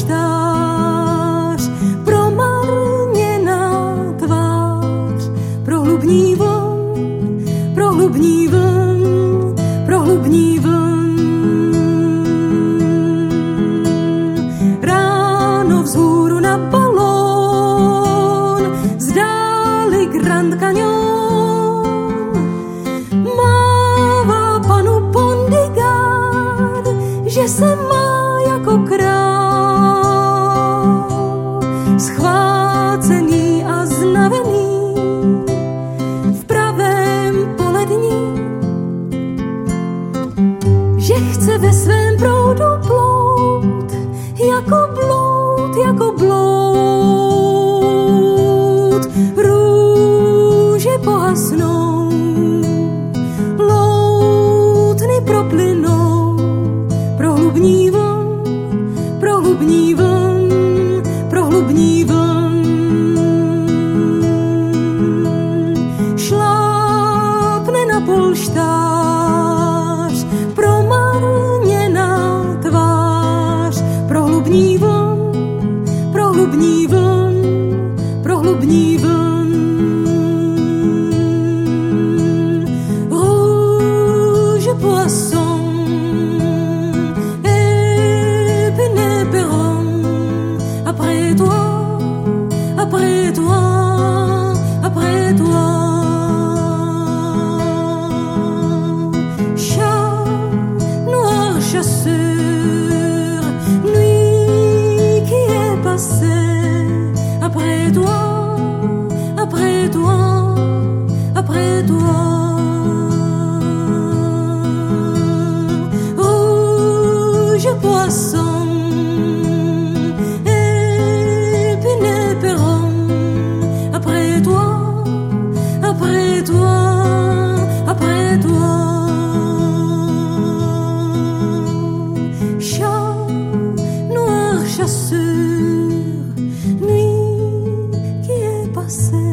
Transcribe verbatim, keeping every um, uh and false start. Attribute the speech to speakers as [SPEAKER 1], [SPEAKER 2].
[SPEAKER 1] polštář, promarněná tvář, prohlubní vln, prohlubní vln, prohlubní vln. Ráno vzhůru na balón, zdáli Grand Canyon, mává panu Pondigard, že se má jako král, schvácený a znavený v pravém polední, že chce ve svém proudu plout, jako bloud, jako bloud. Růže pohasnou, loutny proplynou, prohlubní vln, prohlubní vln, prohlubní vln. Šlápne na polštář, promarněná tvář, prohlubní vln, prohlubní vln, prohlubní vln. Rouge poisson, épineux perron, après toi, après toi, après toi. Chat noir chasseur, nuit qui est passée, après toi, après toi, après toi. Rouge poisson, épineux perron, après toi, après toi, après toi. Chat noir chasseur, nuit qui est passée.